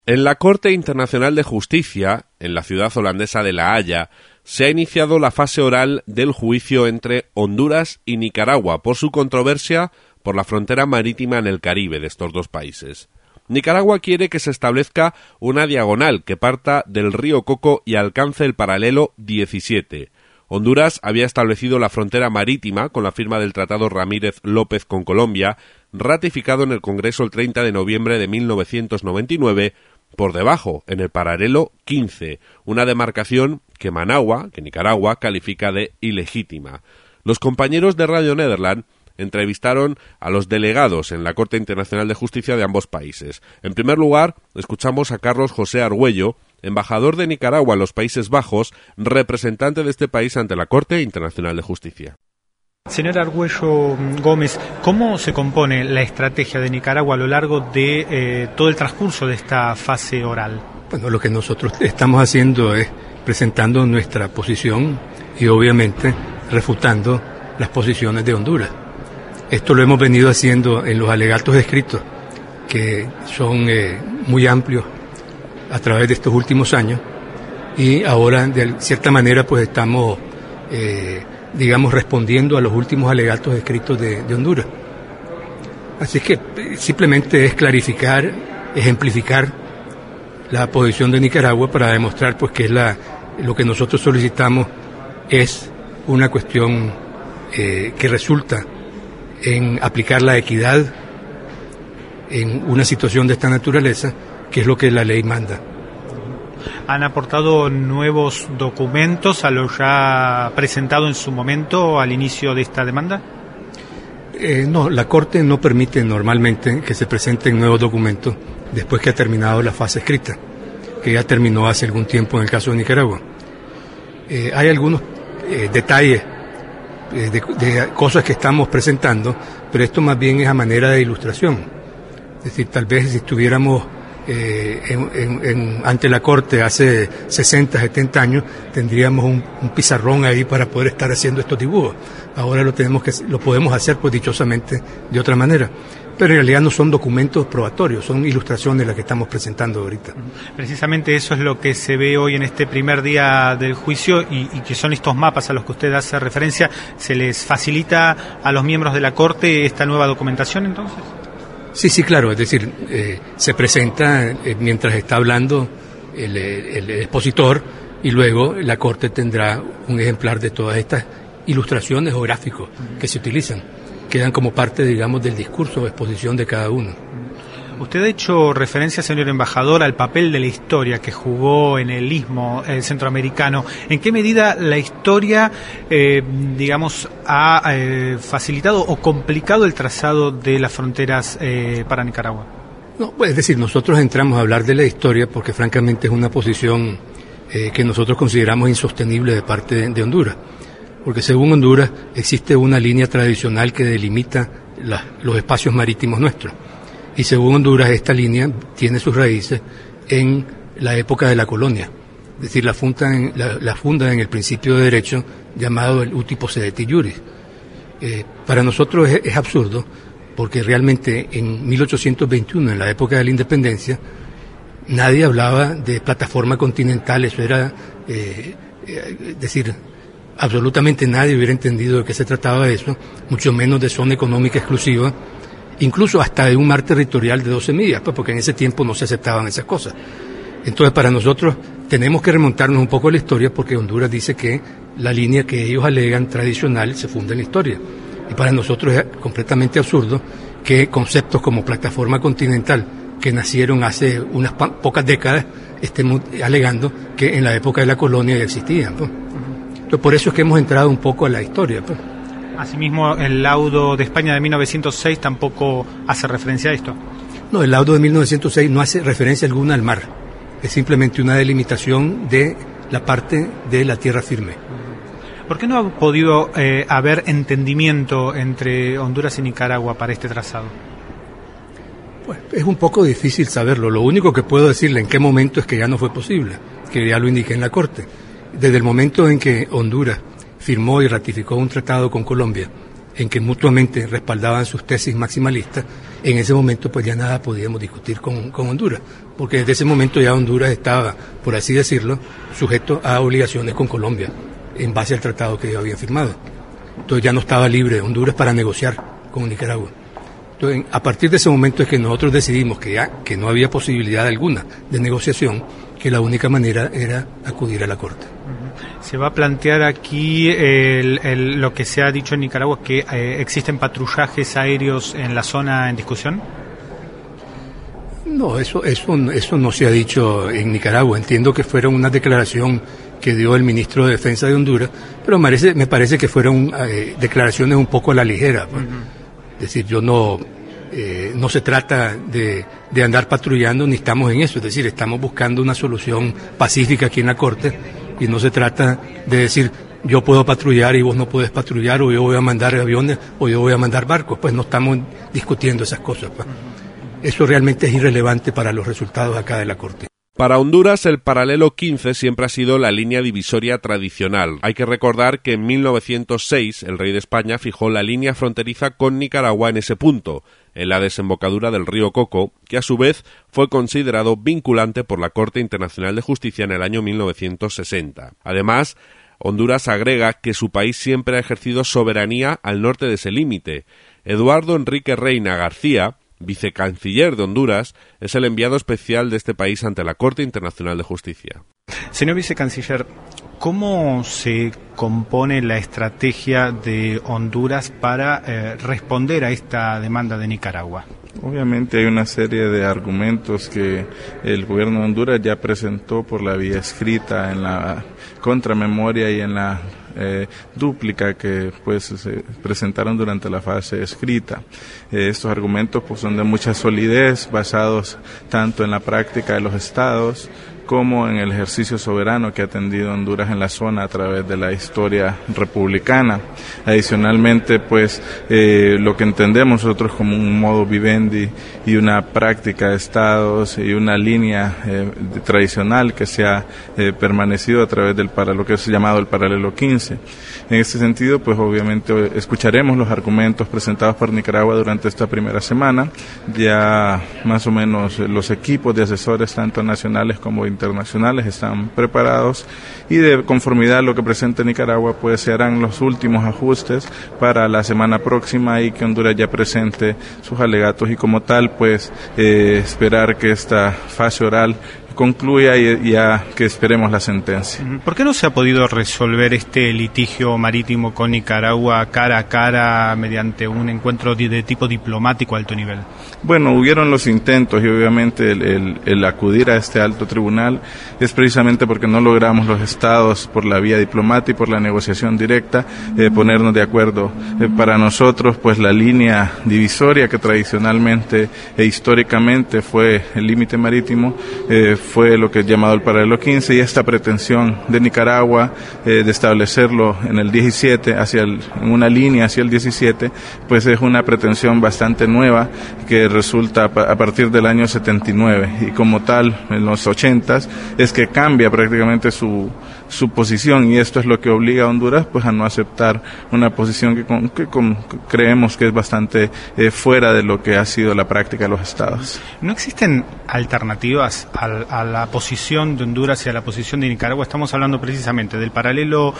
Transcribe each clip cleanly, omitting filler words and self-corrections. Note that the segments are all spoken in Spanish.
En la Corte Internacional de Justicia, en la ciudad holandesa de La Haya, se ha iniciado la fase oral del juicio entre Honduras y Nicaragua por su controversia por la frontera marítima en el Caribe de estos dos países. Nicaragua quiere que se establezca una diagonal que parta del río Coco y alcance el paralelo 17. Honduras había establecido la frontera marítima con la firma del Tratado Ramírez-López con Colombia, ratificado en el Congreso el 30 de noviembre de 1999, por debajo, en el paralelo 15, una demarcación que Nicaragua, califica de ilegítima. Los compañeros de Radio Nederland entrevistaron a los delegados en la Corte Internacional de Justicia de ambos países. En primer lugar, escuchamos a Carlos José Argüello, embajador de Nicaragua en los Países Bajos, representante de este país ante la Corte Internacional de Justicia. Señor Argüello Gómez, ¿cómo se compone la estrategia de Nicaragua a lo largo de todo el transcurso de esta fase oral? Bueno, lo que nosotros estamos haciendo es presentando nuestra posición y obviamente refutando las posiciones de Honduras. Esto lo hemos venido haciendo en los alegatos escritos, que son muy amplios a través de estos últimos años, y ahora de cierta manera pues estamos respondiendo a los últimos alegatos escritos de Honduras. Así que simplemente es clarificar, ejemplificar la posición de Nicaragua para demostrar pues que lo que nosotros solicitamos es una cuestión que resulta en aplicar la equidad en una situación de esta naturaleza, que es lo que la ley manda. ¿Han aportado nuevos documentos a lo ya presentado en su momento al inicio de esta demanda? No, la Corte no permite normalmente que se presenten nuevos documentos después que ha terminado la fase escrita, que ya terminó hace algún tiempo en el caso de Nicaragua. Hay algunos detalles de cosas que estamos presentando, pero esto más bien es a manera de ilustración. Es decir, tal vez si estuviéramos ante la Corte hace 60, 70 años, tendríamos un pizarrón ahí para poder estar haciendo estos dibujos. Ahora lo podemos hacer pues dichosamente de otra manera. Pero en realidad no son documentos probatorios, son ilustraciones las que estamos presentando ahorita. Precisamente eso es lo que se ve hoy en este primer día del juicio y que son estos mapas a los que usted hace referencia. ¿Se les facilita a los miembros de la Corte esta nueva documentación entonces? Sí, claro, es decir, se presenta mientras está hablando el expositor y luego la Corte tendrá un ejemplar de todas estas ilustraciones o gráficos que se utilizan. Quedan como parte, digamos, del discurso o exposición de cada uno. Usted ha hecho referencia, señor embajador, al papel de la historia que jugó en el istmo centroamericano. ¿En qué medida la historia, ha facilitado o complicado el trazado de las fronteras para Nicaragua? No, pues, es decir, nosotros entramos a hablar de la historia porque francamente es una posición que nosotros consideramos insostenible de parte de Honduras. Porque según Honduras existe una línea tradicional que delimita los espacios marítimos nuestros. Y según Honduras esta línea tiene sus raíces en la época de la colonia. Es decir, la funda en el principio de derecho llamado el uti possidetis juris. Para nosotros es absurdo porque realmente en 1821, en la época de la independencia, nadie hablaba de plataforma continental. Eso era, absolutamente nadie hubiera entendido de qué se trataba de eso, mucho menos de zona económica exclusiva, incluso hasta de un mar territorial de 12 millas, pues porque en ese tiempo no se aceptaban esas cosas. Entonces, para nosotros tenemos que remontarnos un poco a la historia porque Honduras dice que la línea que ellos alegan tradicional se funda en la historia. Y para nosotros es completamente absurdo que conceptos como plataforma continental, que nacieron hace unas pocas décadas, estemos alegando que en la época de la colonia ya existían, pues. Por eso es que hemos entrado un poco a la historia. Pues. Asimismo, el laudo de España de 1906 tampoco hace referencia a esto. No, el laudo de 1906 no hace referencia alguna al mar. Es simplemente una delimitación de la parte de la tierra firme. ¿Por qué no ha podido haber entendimiento entre Honduras y Nicaragua para este trazado? Pues es un poco difícil saberlo. Lo único que puedo decirle en qué momento es que ya no fue posible, que ya lo indiqué en la Corte. Desde el momento en que Honduras firmó y ratificó un tratado con Colombia en que mutuamente respaldaban sus tesis maximalistas, en ese momento pues ya nada podíamos discutir con Honduras, porque desde ese momento ya Honduras estaba, por así decirlo, sujeto a obligaciones con Colombia, en base al tratado que había firmado. Entonces ya no estaba libre Honduras para negociar con Nicaragua. Entonces, a partir de ese momento es que nosotros decidimos que no había posibilidad alguna de negociación, que la única manera era acudir a la Corte. Se va a plantear aquí lo que se ha dicho en Nicaragua, que existen patrullajes aéreos en la zona en discusión. No, eso no se ha dicho en Nicaragua. Entiendo que fuera una declaración que dio el ministro de Defensa de Honduras, pero me parece que fueron declaraciones un poco a la ligera. Pues. Es decir, no se trata de andar patrullando, ni estamos en eso. Es decir, estamos buscando una solución pacífica aquí en la Corte, y no se trata de decir yo puedo patrullar y vos no puedes patrullar, o yo voy a mandar aviones o yo voy a mandar barcos. Pues no estamos discutiendo esas cosas. Pues. Eso realmente es irrelevante para los resultados acá de la Corte. Para Honduras, el paralelo 15 siempre ha sido la línea divisoria tradicional. Hay que recordar que en 1906 el rey de España fijó la línea fronteriza con Nicaragua en ese punto, en la desembocadura del río Coco, que a su vez fue considerado vinculante por la Corte Internacional de Justicia en el año 1960. Además, Honduras agrega que su país siempre ha ejercido soberanía al norte de ese límite. Eduardo Enrique Reina García, vicecanciller de Honduras, es el enviado especial de este país ante la Corte Internacional de Justicia. Señor vicecanciller, ¿cómo se compone la estrategia de Honduras para responder a esta demanda de Nicaragua? Obviamente hay una serie de argumentos que el gobierno de Honduras ya presentó por la vía escrita en la contramemoria y en la dúplica que pues se presentaron durante la fase escrita. Estos argumentos pues son de mucha solidez, basados tanto en la práctica de los estados como en el ejercicio soberano que ha tenido Honduras en la zona a través de la historia republicana. Adicionalmente, pues, lo que entendemos nosotros como un modo vivendi y una práctica de estados y una línea tradicional que se ha permanecido a través del lo que es llamado el paralelo 15. En este sentido, pues, obviamente, escucharemos los argumentos presentados por Nicaragua durante esta primera semana. Ya más o menos los equipos de asesores, tanto nacionales como internacionales, están preparados, y de conformidad a lo que presente Nicaragua, pues se harán los últimos ajustes para la semana próxima y que Honduras ya presente sus alegatos, y como tal pues esperar que esta fase oral concluya y ya que esperemos la sentencia. ¿Por qué no se ha podido resolver este litigio marítimo con Nicaragua cara a cara mediante un encuentro de tipo diplomático a alto nivel? Bueno, hubieron los intentos, y obviamente el acudir a este alto tribunal es precisamente porque no logramos los estados por la vía diplomática y por la negociación directa ponernos de acuerdo. Para nosotros pues la línea divisoria que tradicionalmente e históricamente fue el límite marítimo fue lo que es llamado el paralelo 15, y esta pretensión de Nicaragua de establecerlo en el 17 en una línea hacia el 17, pues es una pretensión bastante nueva que resulta a partir del año 79, y como tal en los 80s es que cambia prácticamente su posición, y esto es lo que obliga a Honduras pues a no aceptar una posición que creemos que es bastante fuera de lo que ha sido la práctica de los estados. ¿No existen alternativas a la posición de Honduras y a la posición de Nicaragua? Estamos hablando precisamente del paralelo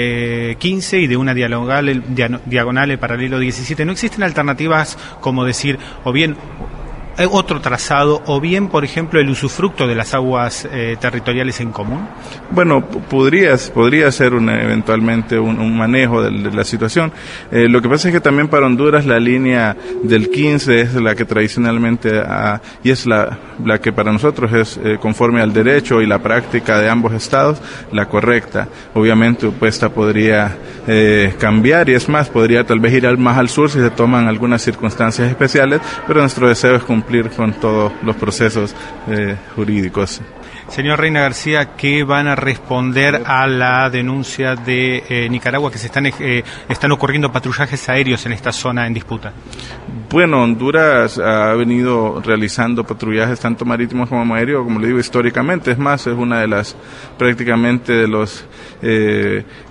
15 y de una diagonal, el paralelo 17. ¿No existen alternativas como decir, o bien otro trazado, o bien, por ejemplo, el usufructo de las aguas territoriales en común? Bueno, podría ser eventualmente un manejo de la situación. Lo que pasa es que también para Honduras la línea del 15 es la que tradicionalmente y es la que para nosotros es conforme al derecho y la práctica de ambos estados, la correcta. Obviamente pues esta podría cambiar, y es más, podría tal vez ir más al sur si se toman algunas circunstancias especiales, pero nuestro deseo es cumplir con todos los procesos jurídicos. Señor Reina García, ¿qué van a responder a la denuncia de Nicaragua que se están ocurriendo patrullajes aéreos en esta zona en disputa? Bueno, Honduras ha venido realizando patrullajes tanto marítimos como aéreos, como le digo, históricamente. Es más, es una de las prácticamente de los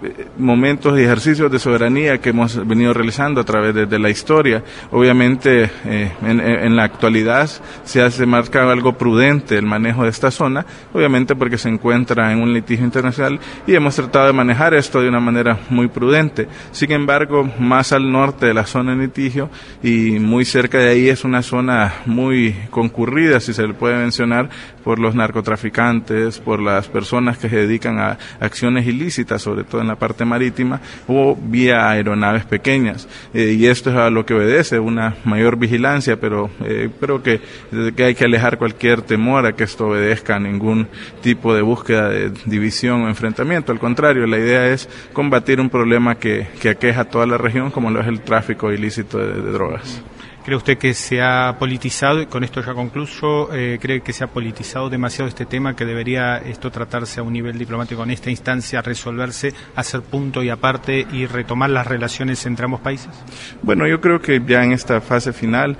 momentos y ejercicios de soberanía que hemos venido realizando a través de la historia. Obviamente, en la actualidad se marca algo prudente el manejo de esta zona, obviamente porque se encuentra en un litigio internacional y hemos tratado de manejar esto de una manera muy prudente. Sin embargo, más al norte de la zona de litigio y muy cerca de ahí es una zona muy concurrida, si se le puede mencionar, por los narcotraficantes, por las personas que se dedican a acciones ilícitas, sobre todo en la parte marítima, o vía aeronaves pequeñas. Y esto es a lo que obedece una mayor vigilancia, pero que hay que alejar cualquier temor a que esto obedezca a ningún tipo de búsqueda de división o enfrentamiento. Al contrario, la idea es combatir un problema que aqueja a toda la región, como lo es el tráfico ilícito de drogas. ¿Cree usted que se ha politizado, y con esto ya concluyo, cree que se ha politizado demasiado este tema, que debería esto tratarse a un nivel diplomático en esta instancia, resolverse, hacer punto y aparte y retomar las relaciones entre ambos países? Bueno, yo creo que ya en esta fase final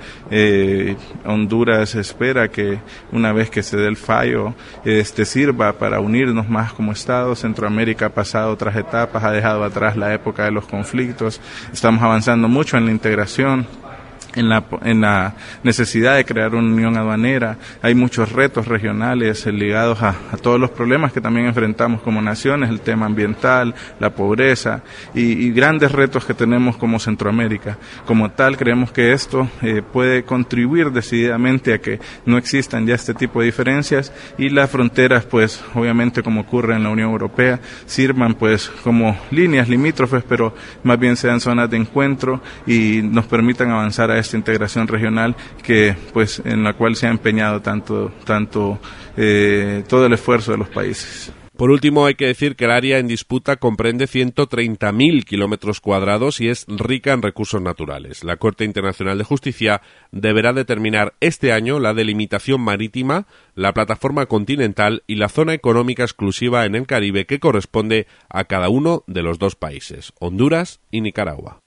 Honduras espera que una vez que se dé el fallo sirva para unirnos más como Estado. Centroamérica ha pasado otras etapas, ha dejado atrás la época de los conflictos, estamos avanzando mucho en la integración, en la necesidad de crear una unión aduanera. Hay muchos retos regionales ligados a todos los problemas que también enfrentamos como naciones, el tema ambiental, la pobreza y grandes retos que tenemos como Centroamérica. Como tal, creemos que esto puede contribuir decididamente a que no existan ya este tipo de diferencias y las fronteras, pues obviamente como ocurre en la Unión Europea, sirvan pues como líneas limítrofes, pero más bien sean zonas de encuentro y nos permitan avanzar a esta integración regional que pues en la cual se ha empeñado tanto todo el esfuerzo de los países. Por último, hay que decir que el área en disputa comprende 130.000 kilómetros cuadrados y es rica en recursos naturales. La Corte Internacional de Justicia deberá determinar este año la delimitación marítima, la plataforma continental y la zona económica exclusiva en el Caribe que corresponde a cada uno de los dos países, Honduras y Nicaragua.